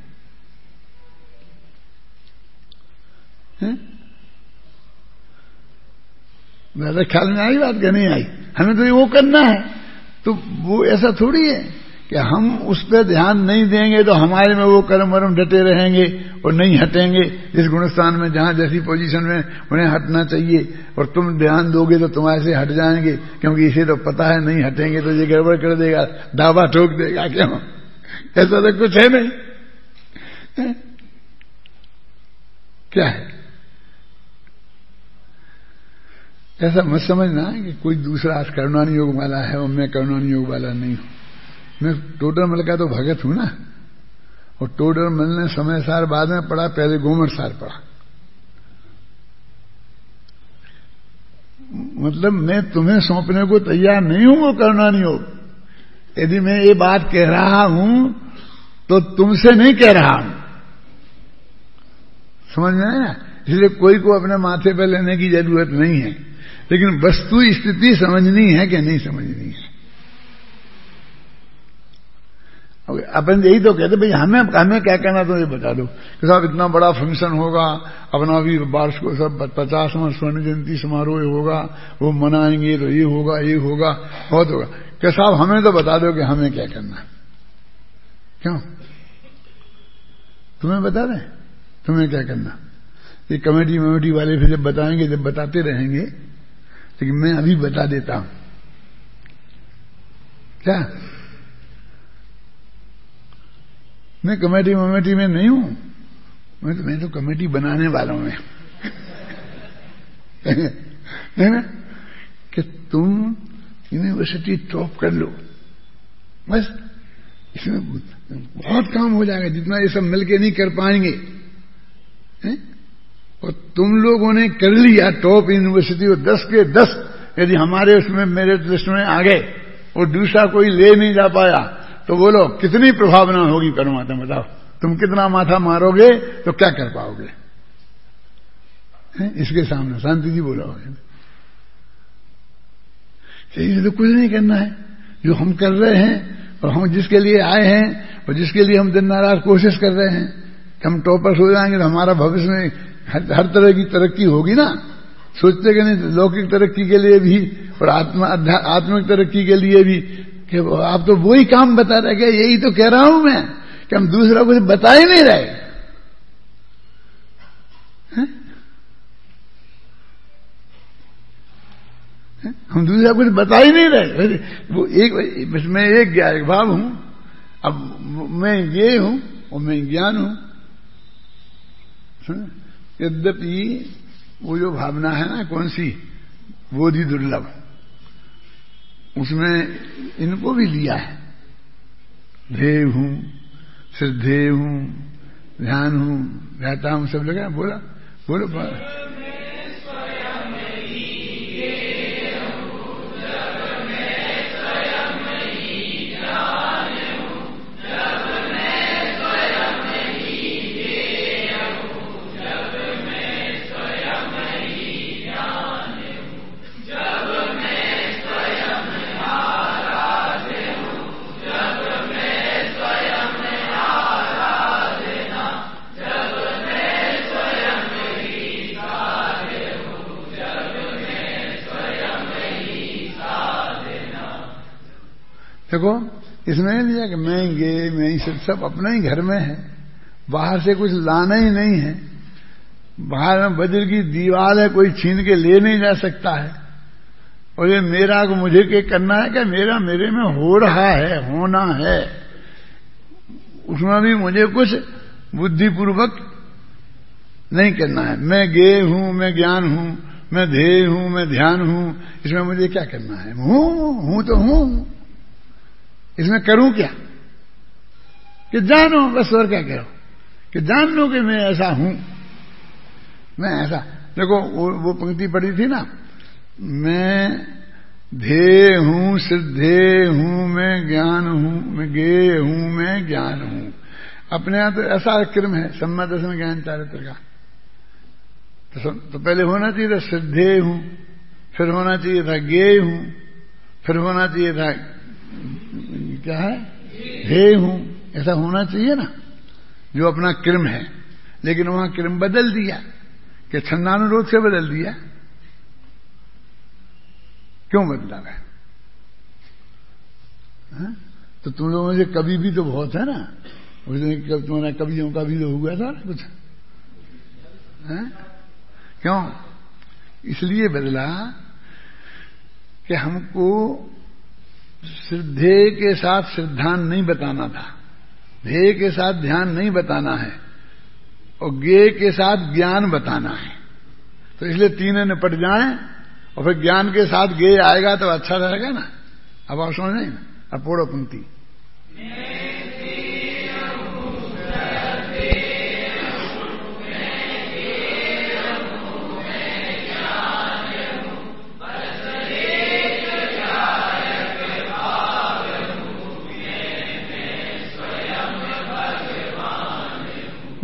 मेरे ख्याल में आई बात क्या नहीं आई? हमें तो वो करना है। तो वो ऐसा थोड़ी है कि हम उस पर ध्यान नहीं देंगे तो हमारे में वो कर्म वर्म डटे रहेंगे और नहीं हटेंगे। इस गुणस्थान में जहां जैसी पोजीशन में उन्हें हटना चाहिए, और तुम ध्यान दोगे तो तुम्हारे से हट जाएंगे, क्योंकि इसे तो पता है नहीं हटेंगे तो ये गड़बड़ कर देगा, दावा ठोक देगा। क्यों? ऐसा तो कुछ है नहीं। क्या है? ऐसा मत समझना कि कोई दूसरा करुणानी योग वाला है और मैं करुणानी योग वाला नहीं हूं। मैं टोडर मल का तो भगत हूं ना, और टोडर मल ने समय सार बाद में पढ़ा, पहले गोमर सार पढ़ा। मतलब मैं तुम्हें सौंपने को तैयार नहीं हूं वो करुणानी योग, यदि मैं ये बात कह रहा हूं तो तुमसे नहीं कह रहा हूं, समझ में आया? इसलिए कोई को अपने माथे पर लेने की जरूरत नहीं है, लेकिन वस्तु स्थिति समझनी है कि नहीं समझनी है। अपन यही तो कहते भाई हमें क्या कहना, तो ये बता दो कि साहब इतना बड़ा फंक्शन होगा, अपना भी वार्ष को सब 50वां स्वर्ण जयंती समारोह होगा, वो मनाएंगे तो ये होगा ये होगा बहुत होगा। कि साहब हमें तो बता दो कि हमें क्या करना। क्यों? तुम्हें बता दें तुम्हें क्या करना? ये कमेटी वाले फिर जब बताएंगे, जब बताते रहेंगे, लेकिन मैं अभी बता देता हूं। क्या मैं कमेटी में नहीं हूं, मैं तो कमेटी बनाने वालों में है ना, कि तुम यूनिवर्सिटी टॉप कर लो, बस इसमें बहुत काम हो जाएगा, जितना ये सब मिलके नहीं कर पाएंगे। और तुम लोगों ने कर लिया टॉप यूनिवर्सिटी, और 10 के 10 यदि हमारे उसमें मेरिट लिस्ट में आ गए और दूसरा कोई ले नहीं जा पाया, तो बोलो कितनी प्रभावना होगी परमात्मा, बताओ तुम कितना माथा मारोगे तो क्या कर पाओगे? इसके सामने शांति जी बोला होगा, चाहिए तो कुछ नहीं करना है। जो हम कर रहे हैं और हम जिसके लिए आए हैं और जिसके लिए हम दिन रात कोशिश कर रहे हैं कि हम टॉपर्स हो जाएंगे तो हमारा भविष्य में हर तरह की तरक्की होगी ना। सोचते कि नहीं, लौकिक तरक्की के लिए भी और आत्मिक तरक्की के लिए भी, कि आप तो वही काम बता रहे हैं। यही तो कह रहा हूं मैं कि हम दूसरा कुछ बता ही नहीं रहे हैं? हम दूसरा कुछ बता ही नहीं रहे। वो एक मैं एक भाव हूं, अब मैं ये हूं और मैं ज्ञान हूं। यद्यपि वो जो भावना है ना, कौन सी, बोधि दुर्लभ, उसमें इनको भी लिया है। ध्येय हूं, श्रद्धेय हूं, ध्यान हूं, ध्याता हूं, सब लगा बोला बोलो। देखो इसमें लिया कि मैं ये मैं ही सब अपना ही घर में है, बाहर से कुछ लाना ही नहीं है। बाहर में वज्र की दीवार है, कोई छीन के ले नहीं जा सकता है। और ये मेरा को मुझे क्या करना है, कि मेरा मेरे में हो रहा है, होना है, उसमें भी मुझे कुछ बुद्धिपूर्वक नहीं करना है। मैं ज्ञेय हूं, मैं ज्ञान हूं, मैं ध्येय हूं, मैं ध्यान हूं, इसमें मुझे क्या करना है? हूं तो हूं, इसमें करूं क्या? कि जानो बस, और क्या करो, कि जान लो कि मैं ऐसा हूं, मैं ऐसा। देखो वो पंक्ति पढ़ी थी ना, मैं ध्येय हूं, श्रद्धेय हूं, मैं ज्ञान हूं, मैं ज्ञेय हूं, मैं ज्ञान हूं। अपने यहां तो ऐसा क्रम है सम्मा दर्शन ज्ञान चारित्र का। तो पहले होना चाहिए था श्रद्धेय हूं, फिर होना चाहिए था ज्ञेय हूं, फिर होना चाहिए था क्या है, ध्येय हूं। ऐसा होना चाहिए ना, जो अपना क्रम है। लेकिन वहां क्रम बदल दिया, कि छंदानुरोध से बदल दिया। क्यों बदला है? तो तुम लोगों में से कवि भी तो बहुत है ना, उस दिन तुम्हारा कवियों का भी तो हुआ था ना कुछ, है? क्यों? इसलिए बदला कि हमको श्रद्धेय के साथ श्रद्धान नहीं बताना था, ध्येय के साथ ध्यान नहीं बताना है, और ज्ञेय के साथ ज्ञान बताना है। तो इसलिए तीनों निपट जाएं, और फिर ज्ञान के साथ ज्ञेय आएगा तो अच्छा रहेगा ना। अब आप समझ नहीं, अब पढ़ो पंक्ति।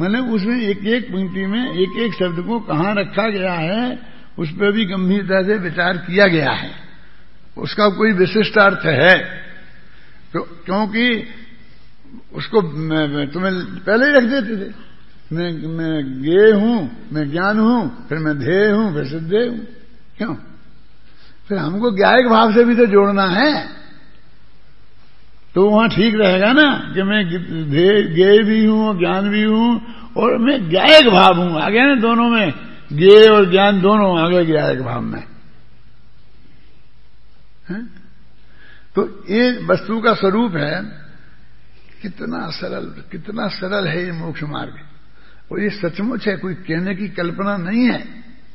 मैंने उसमें एक एक पंक्ति में एक एक शब्द को कहाँ रखा गया है उस पर भी गंभीरता से विचार किया गया है। उसका कोई विशिष्ट अर्थ है क्योंकि उसको तुम्हें पहले ही रख देते थे। मैं ज्ञेय हूं, मैं ज्ञान हूं, फिर मैं ध्येय हूं, फिर सिद्धेय हूं। क्यों? फिर हमको ज्ञायक भाव से भी तो जोड़ना है, तो वहां ठीक रहेगा ना कि मैं ज्ञेय भी हूं, ज्ञान भी हूं और मैं ज्ञायक भाव हूं। आ गया ना दोनों में, ज्ञेय और ज्ञान दोनों आ गए ज्ञायक भाव में है? तो ये वस्तु का स्वरूप है। कितना सरल है ये मोक्ष मार्ग, और ये सचमुच है, कोई कहने की कल्पना नहीं है,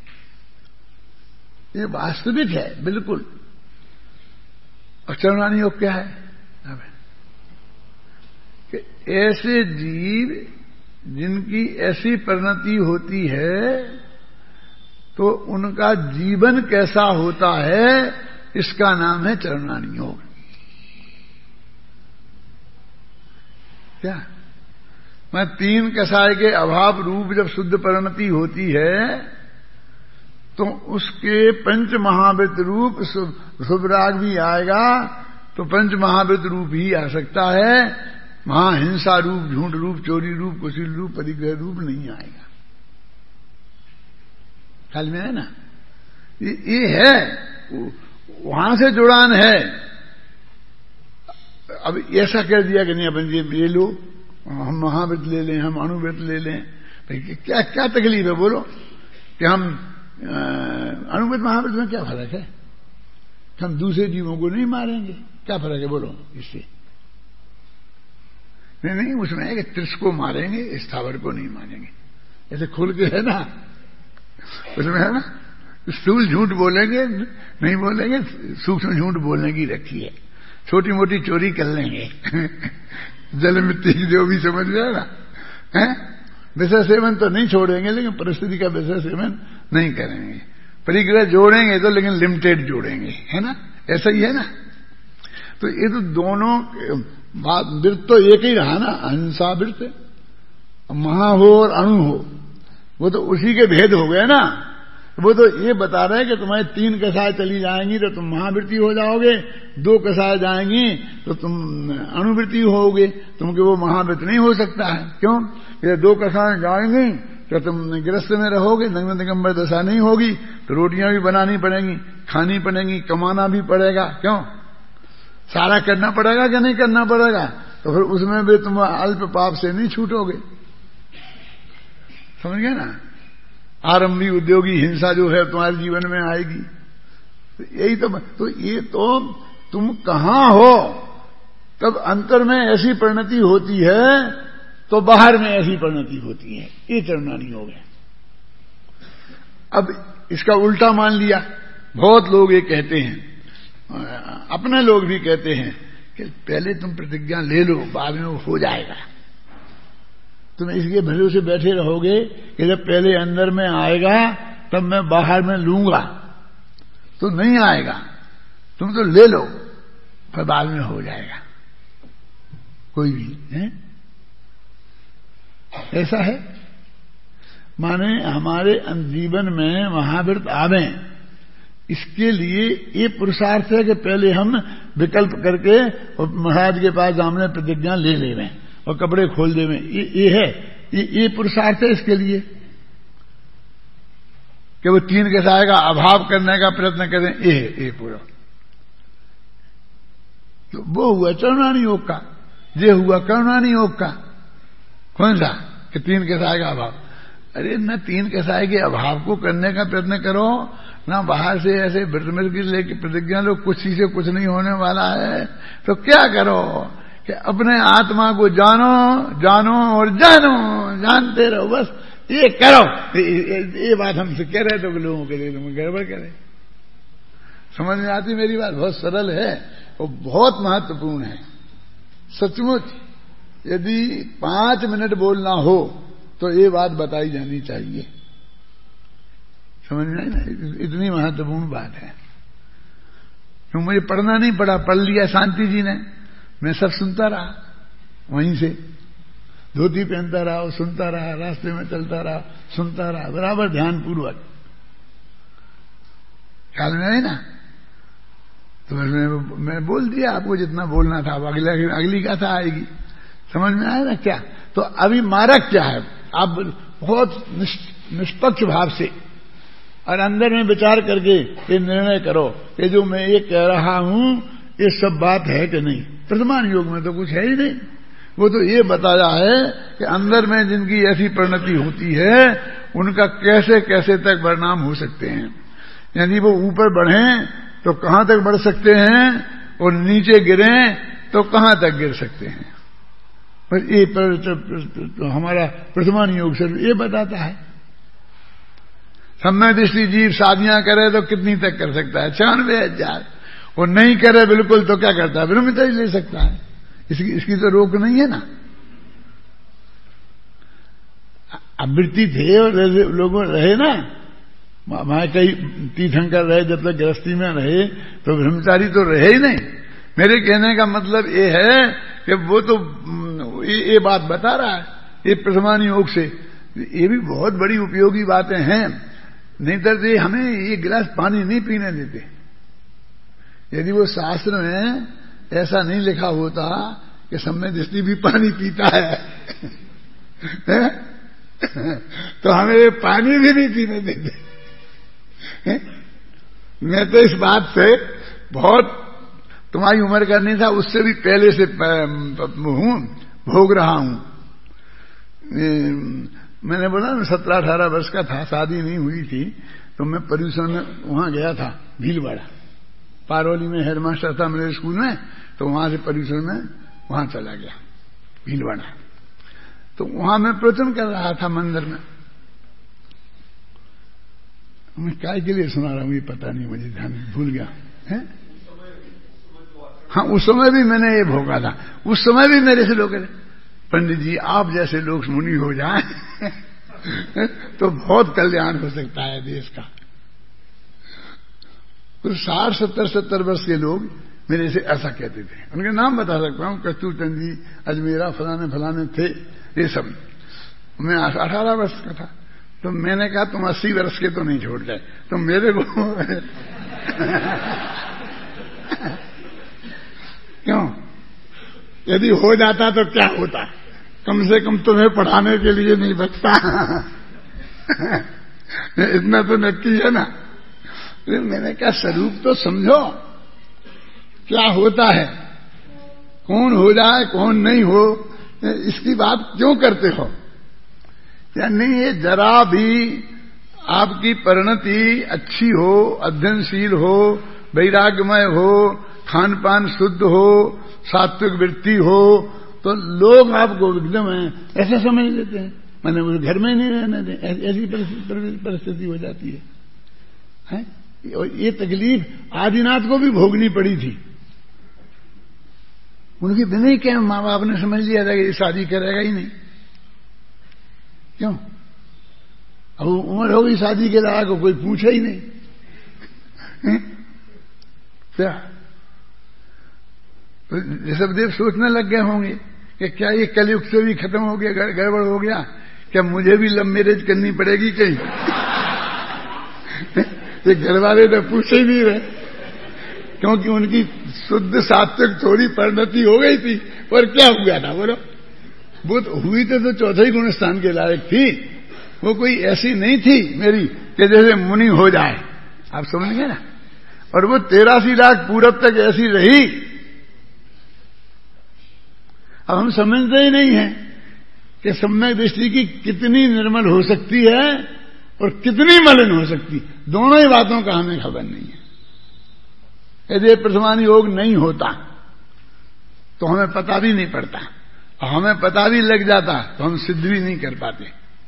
ये वास्तविक है बिल्कुल। और चरणानी योग क्या है कि ऐसे जीव जिनकी ऐसी परिणति होती है तो उनका जीवन कैसा होता है, इसका नाम है चरणानी योग। क्या मैं तीन कसाय के अभाव रूप जब शुद्ध परिणति होती है तो उसके पंच महावृत रूप शुभराग भी आएगा, तो पंच महावृत रूप ही आ सकता है। वहां हिंसा रूप, झूठ रूप, चोरी रूप, कुशील रूप, परिग्रह रूप नहीं आएगा। ख्याल में है ना? ये है, वहां से जुड़ान है। अब ऐसा कह दिया कि नहीं अपन ये लो, हम महाव्रत ले लें, हम अणुव्रत ले लें, भाई क्या क्या तकलीफ है बोलो कि हम अणुव्रत महाव्रत में क्या फर्क है? हम दूसरे जीवों को नहीं मारेंगे, क्या फर्क है बोलो इससे? नहीं, उसमें है कि त्रिश को मारेंगे, स्थावर को नहीं मारेंगे, ऐसे खुल के है ना, उसमें है ना, स्थूल झूठ बोलेंगे नहीं बोलेंगे, सूक्ष्म झूठ बोलने की रखी है, छोटी मोटी चोरी कर लेंगे जल मिट्टी की जो भी समझ गया ना, है विषय सेवन तो नहीं छोड़ेंगे, लेकिन परिस्थिति का विषय सेवन नहीं करेंगे। परिग्रह जोड़ेंगे तो लेकिन लिमिटेड जोड़ेंगे, है ना, ऐसा ही है ना। तो ये तो दोनों वृत्त तो एक ही रहा ना, अहिंसा वृत्त, महा हो और अणु हो, वो तो उसी के भेद हो गए ना। वो तो ये बता रहे हैं कि तुम्हारी 3 कसाय चली जाएंगी तो तुम महावृत्ति हो जाओगे, 2 कसाय जाएंगी तो तुम अणुवृत्ति होगे, तुमके वो महावृत्ति नहीं हो सकता है। क्यों? ये 2 कसाय जाएंगी तो तुम गृहस्थ में रहोगे, नग्न दिगंबर दशा नहीं होगी, तो रोटियां भी बनानी पड़ेंगी, खानी पड़ेंगी, कमाना भी पड़ेगा। क्यों? सारा करना पड़ेगा कि नहीं करना पड़ेगा? तो फिर उसमें भी तुम अल्प पाप से नहीं छूटोगे। समझ गए ना? आरंभी उद्योगी हिंसा जो है तुम्हारे जीवन में आएगी। तो यही तो ये तो तुम कहां हो तब अंतर में ऐसी परिणति होती है, तो बाहर में ऐसी परिणति होती है। ये चरणानी हो गया। अब इसका उल्टा मान लिया, बहुत लोग ये कहते हैं, अपने लोग भी कहते हैं कि पहले तुम प्रतिज्ञा ले लो, बाद में वो हो जाएगा। तुम इसके भरोसे बैठे रहोगे कि जब पहले अंदर में आएगा तब मैं बाहर में लूंगा, तो नहीं आएगा। तुम तो ले लो, फिर बाद में हो जाएगा। कोई भी है ऐसा है। माने हमारे जीवन में महाव्रत आवे, इसके लिए ये पुरुषार्थ है कि पहले हम विकल्प करके और महाराज के पास सामने प्रतिज्ञा ले लेवें और कपड़े खोल देवें। ये है, ये पुरुषार्थ है इसके लिए कि वो 3 कसाय का अभाव करने का प्रयत्न करें। ये पूरा तो वो हुआ चरणानी योग का, ये हुआ करुणानी योग का। कौन सा? कि 3 कसाय का अभाव। अरे न 3 कसाय के अभाव को करने का प्रयत्न करो, ना बाहर से ऐसे व्रत की लेके प्रतिज्ञा लो, कुछ ही से कुछ नहीं होने वाला है। तो क्या करो कि अपने आत्मा को जानो, जानो और जानो, जानते रहो, बस ये करो। ये बात हमसे कह रहे तो लोगों के लिए तुम गड़बड़ करे। समझ में आती मेरी बात? बहुत सरल है और बहुत महत्वपूर्ण है सचमुच। यदि 5 मिनट बोलना हो तो ये बात बताई जानी चाहिए। समझ में आई ना? इतनी महत्वपूर्ण बात है। क्यों? मुझे पढ़ना नहीं पड़ा, पढ़ लिया शांति जी ने, मैं सब सुनता रहा वहीं से। धोती पहनता रहा, सुनता रहा, रास्ते में चलता रहा, सुनता रहा, बराबर ध्यान पूर्वक। ख्याल में है ना? तो मैं बोल दिया आपको जितना बोलना था। अब अगली कथा आएगी, समझ में आया ना क्या? तो अभी मारक क्या है? आप बहुत निष्पक्ष भाव से और अंदर में विचार करके ये निर्णय करो कि जो मैं ये कह रहा हूं ये सब बात है कि नहीं। प्रथमान योग में तो कुछ है ही नहीं। वो तो ये बताया है कि अंदर में जिनकी ऐसी परिणति होती है उनका कैसे कैसे तक परिणाम हो सकते हैं। यानी वो ऊपर बढ़ें तो कहां तक बढ़ सकते हैं और नीचे गिरें तो कहां तक गिर सकते हैं। पर ये तो हमारा प्रथमान योग से ये बताता है। सम्यक दृष्टि जीव शादियां करे तो कितनी तक कर सकता है? 96,000। और नहीं करे बिल्कुल तो क्या करता है? ब्रह्मचर्य ही ले सकता है। इसकी तो रोक नहीं है ना। आवृत्ति थे और लोगों रहे ना, वहां कई तीर्थंकर रहे, जब तक गृहस्थी में रहे तो ब्रह्मचारी तो रहे ही नहीं। मेरे कहने का मतलब ये है कि वो तो ये बात बता रहा है ये प्रथमान योग से। ये भी बहुत बड़ी उपयोगी बातें हैं। नहीं तो ये हमें ये गिलास पानी नहीं पीने देते। यदि वो शास्त्र में ऐसा नहीं लिखा होता कि सम्यक दृष्टि भी पानी पीता है तो हमें ये पानी भी नहीं पीने देते। मैं तो इस बात से बहुत तुम्हारी उम्र का नहीं था, उससे भी पहले से हूं, भोग रहा हूं। मैंने बोला ना 17-18 वर्ष का था, शादी नहीं हुई थी, तो मैं पर्यूषण में वहां गया था। भीलवाड़ा पारोली में हेडमास्टर था मेरे स्कूल में, तो वहां से पर्यूषण में वहां चला गया भीलवाड़ा। तो वहां मैं प्रवचन कर रहा था मंदिर में। मैं काय के लिए सुना रहा हूं ये पता नहीं, मुझे ध्यान भूल गया है। हाँ, उस समय भी मैंने ये भोगा था। उस समय भी मेरे से लोग कहते पंडित जी आप जैसे लोग मुनि हो जाएं तो बहुत कल्याण हो सकता है देश का। तो 60-70 वर्ष के लोग मेरे से ऐसा कहते थे। उनके नाम बता सकता हूं, कस्तूरचंद जी, अजमेरा, फलाने फलाने थे ये सब। मैं 18 वर्ष का था। तो मैंने कहा तुम 80 वर्ष के तो नहीं छोड़ जाए, तो मेरे को क्यों? यदि हो जाता तो क्या होता? कम से कम तुम्हें पढ़ाने के लिए नहीं बचता इतना तो नक्की है ना। मैंने कहा स्वरूप तो समझो क्या होता है, कौन हो जाए कौन नहीं हो, इसकी बात क्यों करते हो? या नहीं, ये जरा भी आपकी परिणति अच्छी हो, अध्ययनशील हो, वैराग्यमय हो, खान पान शुद्ध हो, सात्विक वृत्ति हो, तो लोग आपको एकदम ऐसे समझ लेते हैं, मैंने मुझे घर में नहीं रहने दें, ऐसी परिस्थिति हो जाती है? और ये तकलीफ आदिनाथ को भी भोगनी पड़ी थी। उनके बिना ही क्या माँ बाप ने समझ लिया था कि ये शादी करेगा ही नहीं। क्यों? अब उम्र हो गई शादी के लायक, कोई पूछा ही नहीं। क्या तो ऋषभदेव सोचने लग गए होंगे कि क्या ये कलयुग से भी खत्म हो गया, गड़बड़ हो गया, क्या मुझे भी लव मैरिज करनी पड़ेगी कहीं? ये घर वाले तो पूछे ही नहीं रहे, क्योंकि उनकी शुद्ध सात्विक थोड़ी परिणति हो गई थी। और क्या हुआ था बोलो? वो तो हुई तो चौथे ही गुण स्थान के लायक थी। वो कोई ऐसी नहीं थी मेरी कि जैसे मुनि हो जाए, आप समझ गए ना। और वो 83 लाख पूरब तक ऐसी रही। अब हम समझते ही नहीं है कि सम्यक दृष्टि की कितनी निर्मल हो सकती है और कितनी मलिन हो सकती, दोनों ही बातों का हमें खबर नहीं है। यदि प्रथमान योग नहीं होता तो हमें पता भी नहीं पड़ता, और हमें पता भी लग जाता तो हम सिद्ध भी नहीं कर पाते।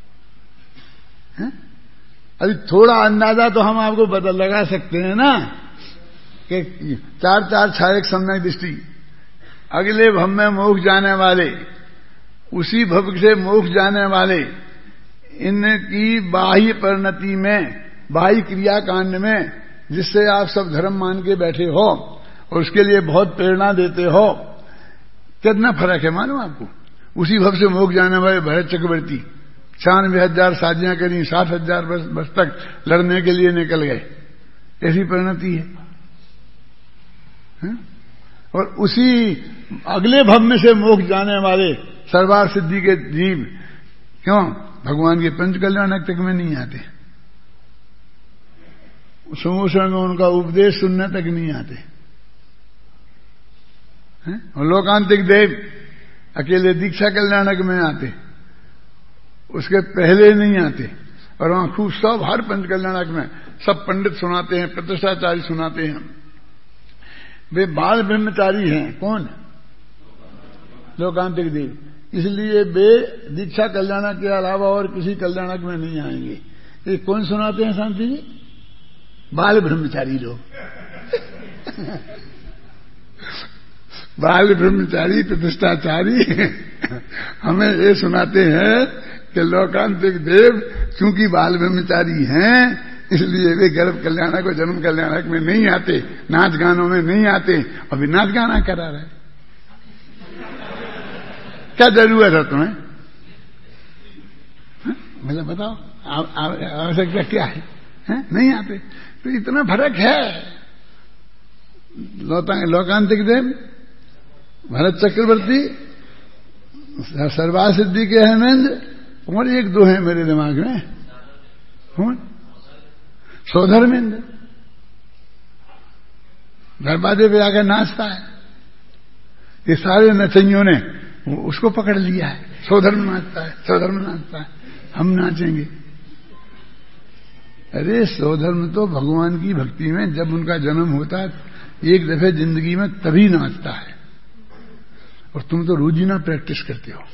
अभी थोड़ा अंदाजा तो हम आपको बता लगा सकते हैं ना कि 4-4 छायक सम्यक दृष्टि, अगले भव में मोक्ष जाने वाले, उसी भव से मोक्ष जाने वाले, इनकी बाह्य परिणति में, बाह्य क्रियाकांड में, जिससे आप सब धर्म मान के बैठे हो और उसके लिए बहुत प्रेरणा देते हो, कितना फर्क है मालूम आपको? उसी भव से मोक्ष जाने वाले भरत चक्रवर्ती 96,000 शादियां करी, 60,000 वर्ष तक लड़ने के लिए निकल गए। ऐसी परिणति है। और उसी अगले भव में से मोक्ष जाने वाले सर्वार सिद्धि के जीव क्यों भगवान के पंच कल्याणक तक में नहीं आते, समोषण में उनका उपदेश सुनने तक नहीं आते हैं? और लोकांतिक देव अकेले दीक्षा कल्याणक में आते, उसके पहले नहीं आते। और वहां खूब सब हर पंच कल्याणक में सब पंडित सुनाते हैं, प्रतिष्ठाचारी सुनाते हैं। वे बाल ब्रह्मचारी हैं। कौन? लोकांतिक देव। इसलिए वे दीक्षा कल्याणक के अलावा और किसी कल्याणक में नहीं आएंगे। ये कौन सुनाते हैं शांति जी? बाल ब्रह्मचारी लोग। बाल ब्रह्मचारी प्रतिष्ठाचारी हमें ये सुनाते हैं कि लोकांतिक देव क्योंकि बाल ब्रह्मचारी हैं इसलिए वे गर्भ कल्याणक और जन्म कल्याणक में नहीं आते, नाच गानों में नहीं आते। अभी नाच गाना करा रहे, क्या जरूरत है तुम्हें? मतलब बताओ आवश्यकता क्या है? नहीं आते। तो इतना फर्क है। लोकांतिक देव भरत चक्रवर्ती, सर्वा सिद्धि के हेमेंद्र, और एक दो है मेरे दिमाग में। कौन? सौधर्मेंद्र। दरवाजे पे आकर नाचता है। ये सारे नचनियों ने उसको पकड़ लिया है। सौधर्म नाचता है, सौधर्म नाचता है, हम नाचेंगे। अरे सौधर्म तो भगवान की भक्ति में जब उनका जन्म होता है एक दफे जिंदगी में तभी नाचता है। और तुम तो रोजीना प्रैक्टिस करते हो।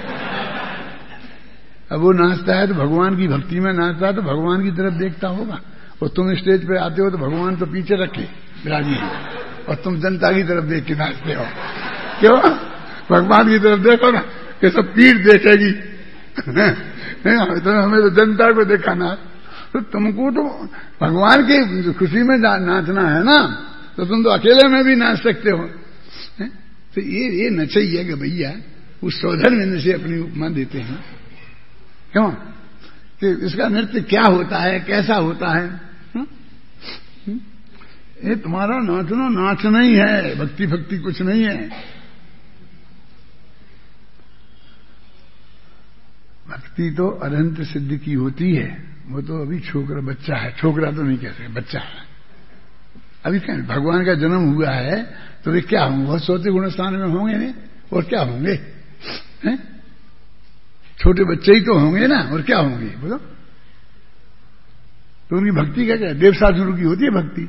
अब वो नाचता है तो भगवान की भक्ति में नाचता है तो भगवान की तरफ देखता होगा। और तुम स्टेज पे आते हो तो भगवान तो पीछे रखे विराजी है और तुम जनता की तरफ देख के नाचते हो। क्यों? भगवान की तरफ देखो ना कि सब पीठ देखेगी। तो हमें तो जनता को दिखाना। तो तुमको तो भगवान की खुशी में नाचना है ना, तो तुम तो अकेले में भी नाच सकते हो। तो ये नचैया कि भैया उस सौधर्म से अपनी उपमा देते हैं। क्यों? कि इसका नृत्य क्या होता है, कैसा होता है? ये तुम्हारा नाचना नाच नहीं है, भक्ति भक्ति कुछ नहीं है। भक्ति तो अनंत सिद्धि की होती है। वो तो अभी छोकरा बच्चा है, छोकरा तो नहीं कह सकते, बच्चा है अभी। क्या भगवान का जन्म हुआ है तो वे क्या होंगे? बहुत सोते गुणस्थान में होंगे नहीं, और क्या होंगे? हैं? छोटे बच्चे ही तो होंगे ना, और क्या होंगे बोलो? तो उनकी भक्ति क्या क्या? देवसाधुरु की होती है भक्ति।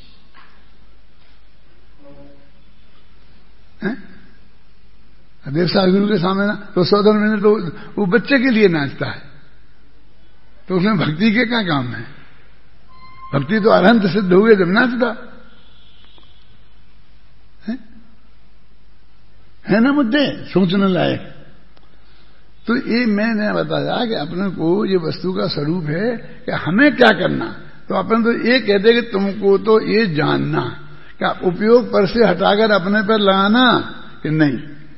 देवसाधुरु के सामने ना तो सौधर्म में तो वो बच्चे के लिए नाचता है, तो उसमें भक्ति के क्या काम है? भक्ति तो अरहंत सिद्ध हुए जब नाचता है ना। मुद्दे सोचने लायक। तो ये मैंने बताया कि अपने को ये वस्तु का स्वरूप है कि हमें क्या करना। तो अपन तो ये कहते कि तुमको तो ये जानना, क्या उपयोग पर से हटाकर अपने पर लगाना कि नहीं,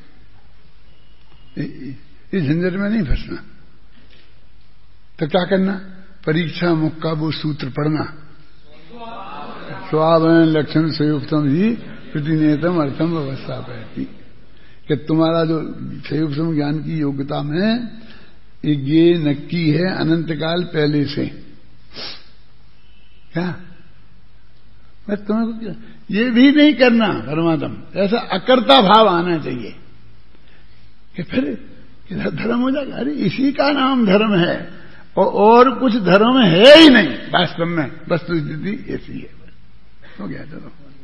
इस झंझट में नहीं फंसना। तो क्या करना? परीक्षा मुक्का वो सूत्र पढ़ना, स्वावयन लक्षण संयुक्तम ही प्रतिनेतम अर्थम अवस्था पहती, कि तुम्हारा जो संयुक्तम ज्ञान की योग्यता में ये नक्की है अनंत काल पहले से। क्या मैं तुम्हें ये भी नहीं करना परमात्म, ऐसा अकर्ता भाव आना चाहिए कि फिर धर्म हो जाएगा। अरे इसी का नाम धर्म है और कुछ धर्म है ही नहीं वास्तव में। वस्तु स्थिति ऐसी है। हो गया चलो।